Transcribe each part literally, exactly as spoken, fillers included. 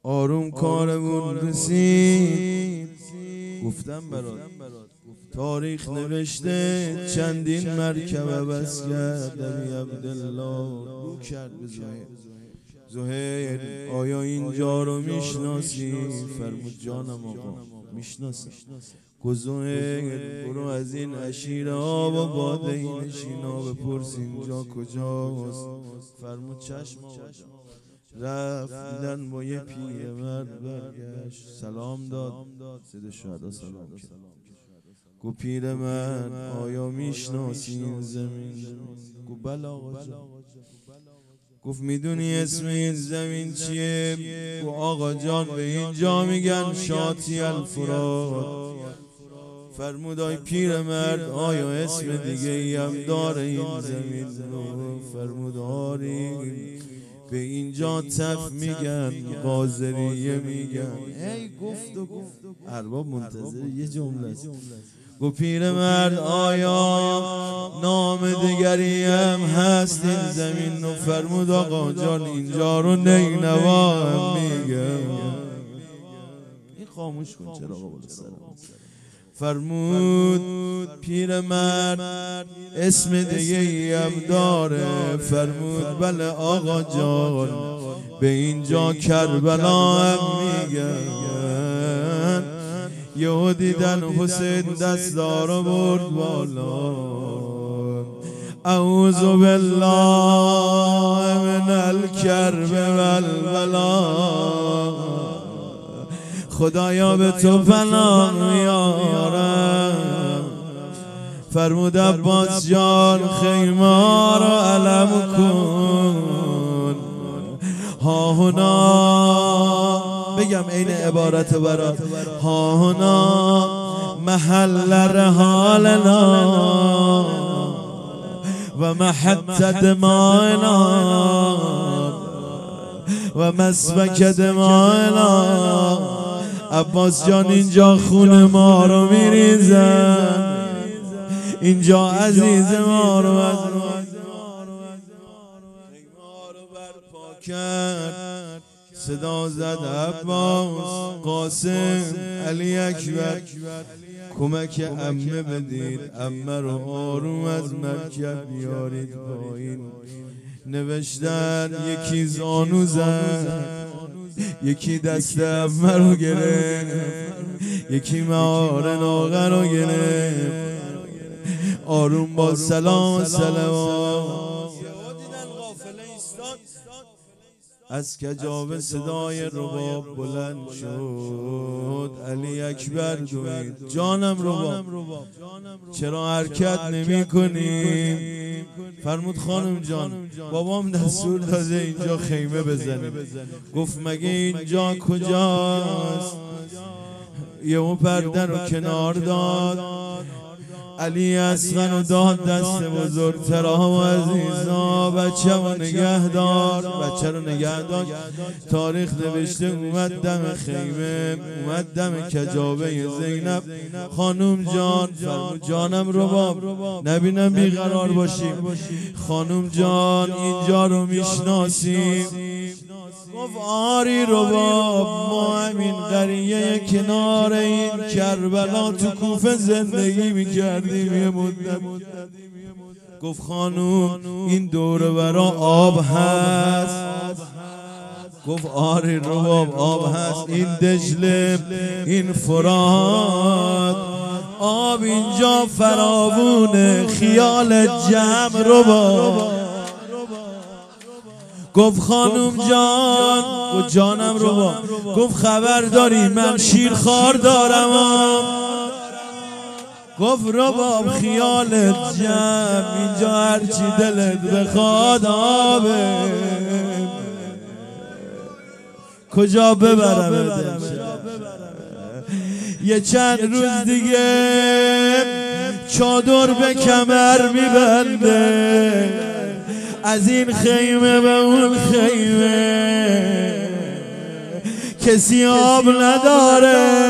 آروم کارمون رسید. گفتم برات تاریخ نوشته چندین مرکبه بس کرد نبی عبدالله. رو کرد به زهیر. زهیر آیا اینجا رو میشناسی؟ فرمود جانم آقا میشناسم. گفت زهیر برو از این عشیره آب و باده این نشینا بپرس اینجا کجاست. فرمود چشم آقا. رفت دیدن با یه پیرمرد برگشت سلام داد. سید شهدا سلام کرد. گفت پیرمرد آیا میشناسی این زمین؟ گفت بله آقا جان. گفت میدونی اسم این زمین چیه؟ گفت آقا جان به اینجا میگن شاطی الفرات. فرمود آی پیرمرد آیا اسم دیگه ای هم داره این زمین؟ فرمود آری به اینجا تف میگن قاذریه میگن. ای گفت و گفت ارباب منتظر یه جمله است. گفت پیرمرد آیا نام دیگری هم هست این زمین؟ و فرمود آقا جان اینجا رو نینوا هم میگن. این خاموش کن چرا آقا بله سلام. فرمود پیرمرد اسم دیگه ای هم داره؟ فرمود بله آقا جان به اینجا کربلا هم میگن. یهو دیدن حسین دستارو برد بالا. اعوذ بالله من الکرب والبلا. خدایا به تو پناه میارم. فرمود عباس جان خیمه رو علم کن. ها هنا بگم عین عبارت برات. ها هنا محل رحالنا و محط دمائنا و مسفک دمائنا. عباس جان اینجا خون ما رو میریزن. اینجا عزیز ما رو از ما رو برپا کرد. صدا زد عباس قاسم علی اکبر کمک عمه بدید. عمه رو آروم از مرکب بیارید پایین. نوشتن یکی زانو زد یکی دست عمه رو گرفت یکی مهار ناغه رو گرفت. آروم با سلام سلام از کجاوه صدای رباب بلند شد. علی اکبر دوید جانم رباب چرا حرکت نمی کنیم؟ فرمود خانم جان بابام دستور داده اینجا خیمه بزنیم. گفت مگه اینجا کجاست؟ یهو پرده رو کنار داد. علی اصغر و داد دست بزرگترها و عزیزا. بچه رو نگه دار بچه رو نگه دار. تاریخ نوشته اومد دم خیمه اومد دم کجاوه زینب. خانوم جان فرمود جانم رباب نبینم بیقرار باشیم. خانوم جان اینجا رو میشناسیم؟ گفت آری رباب ما همین قریه کنار این کربلا تو کوفه زندگی میکردیم یه مدت. گفت خانوم این دور برا آب هست؟ گفت آری رباب آب هست. این دجله این فرات آب اینجا فراوونه خیال جمع رباب. گفت خانوم جان گفت جانم رباب. گفت خبر داری من شیرخوار دارم. گفت رباب خیالت جمع اینجا هرچی دلت بخواد آبه. کجا ببرم یه چند روز دیگه چادر به کمر میبنده. از این خیمه به اون خیمه کسی آب نداره.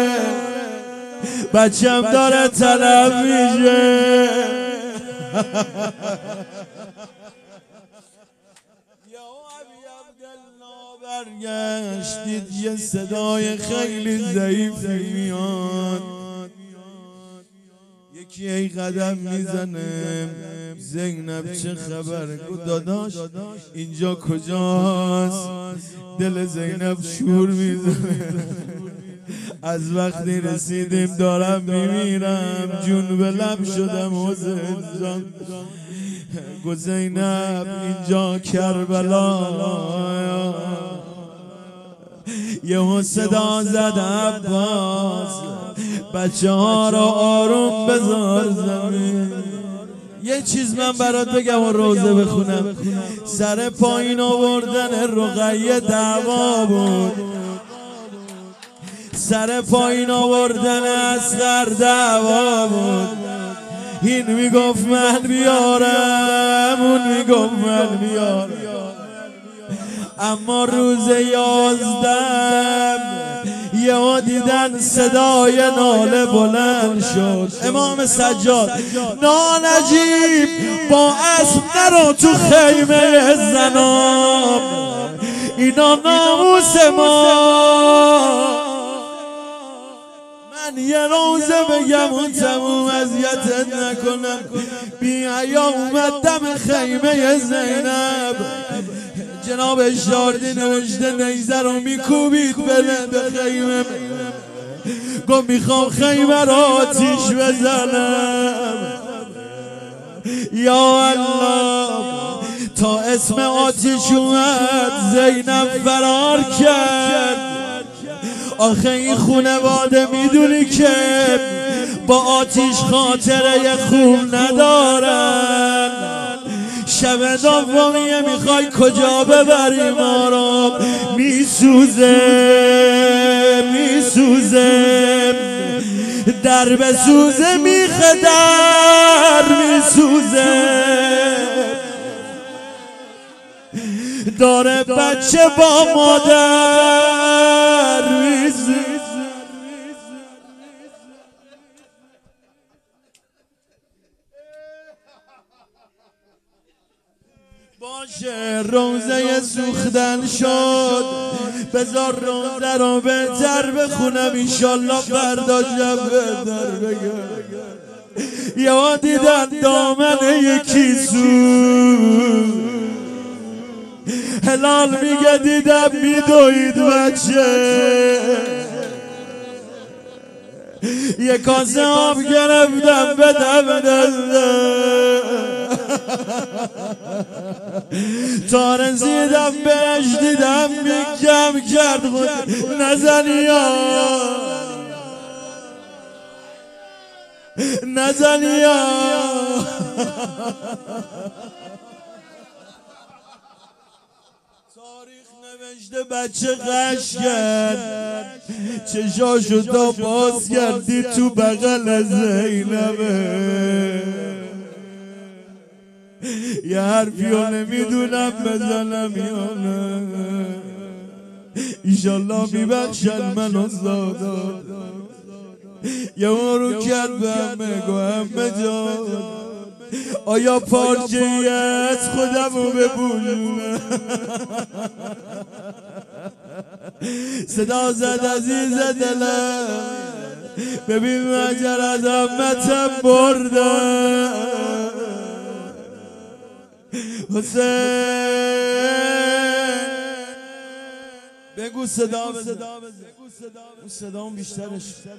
بچم داره طلب میشه. برگشت دید یه صدای خیلی ضعیفی میاد، یکی ای قدم میزنه. زینب چه خبره؟ گفت داداش اینجا کجاست؟ دل زینب شور میزنه. از وقتی رسیدیم دارم میمیرم، جون به لب شدم حسین جان. گفت زینب اینجا کربلا. یهو صدا زد عباس بچه ها را آروم بذار زمین. یه چیز من برات بگم و روزه بخونم. سر پایین آوردن رقیه دعوا بود، سر پایین آوردن اصغر دعوا بود. این میگفت من بیارم، اون میگفت من بیارم. اما روز یازدهم یهو دیدن صدای ناله بلند شد. امام سجاد نانجیب با اسب نرو تو خیمه زنام، اینا ناموس ما. من یه روزه بگم اون تموم اذیتت نکنم. بی حیا اومد دم خیمه زینب. جناب شاردی نوشته نیزه رو میکوبید بله به خیمه. گفت میخوام خیمه رو آتیش بزنم. یا الله تا اسم آتیش اومد زینب فرار کرد. آخه این خونواده میدونی که با آتیش خاطره خوب ندارن. شب دومیه میخوای کجا ببری ما رو؟ میسوزه میسوزه در بسوزه میخه در میسوزه. داره بچه با مادر میسوزه. باشه روزه سوختن شد، بذار روزه رو بهتر بخونم انشالله فردا شب بهتر بگم. یا دیدن دامن یکی سوز، هلال میگه دیدم میدوید بچه. یه کاسه آب گرفتم بدم دستم، تا رسیدم بهش دیدم میکم کرد خود نزنیا نزنیا. تاریخ نوشته بچه غش کرد، چشاشو تا باز کردی تو بغل زینبه. یه حرفیو نمیدونم بزنم یا نه، ایشالله میبخشن من آزادا. یه رو کرد به همه گو همه جان، آیا پارچه از خودمو ببونم؟ صدا زد عزیز دلم، ببین مجر از امتم بردم. حسین بگو صدا بزن، اون صدا اون بیشترش.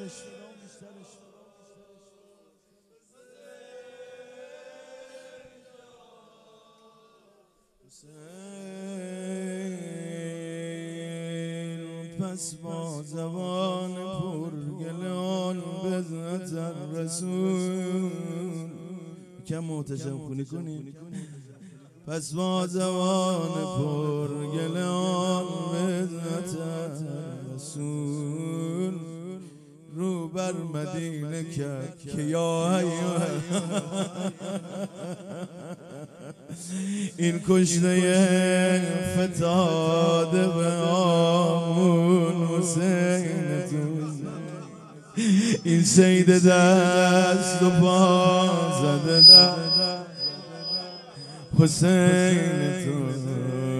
پس با زبان پرگلان بزنت رسول کم محتشم خونی کنی. پس با زبان پرگلان بزنت رسول رو بر مدینه کرد که یا این کشته فتاده به آمون حسین توز، این سید دست و پا زده حسین توز.